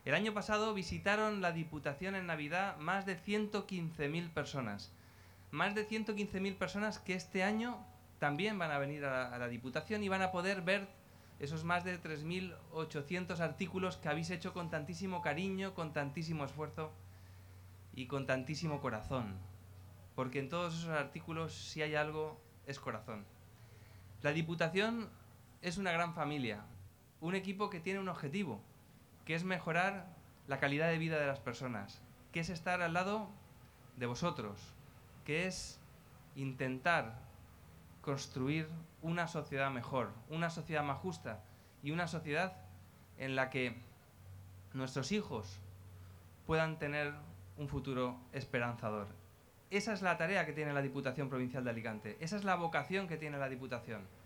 El año pasado visitaron la Diputación en Navidad más de 115.000 personas. Más de 115.000 personas que este año también van a venir a la Diputación y van a poder ver esos más de 3.800 artículos que habéis hecho con tantísimo cariño, con tantísimo esfuerzo y con tantísimo corazón. Porque en todos esos artículos, si hay algo, es corazón. La Diputación es una gran familia, un equipo que tiene un objetivo, que es mejorar la calidad de vida de las personas, que es estar al lado de vosotros, que es intentar construir una sociedad mejor, una sociedad más justa y una sociedad en la que nuestros hijos puedan tener un futuro esperanzador. Esa es la tarea que tiene la Diputación Provincial de Alicante, esa es la vocación que tiene la Diputación.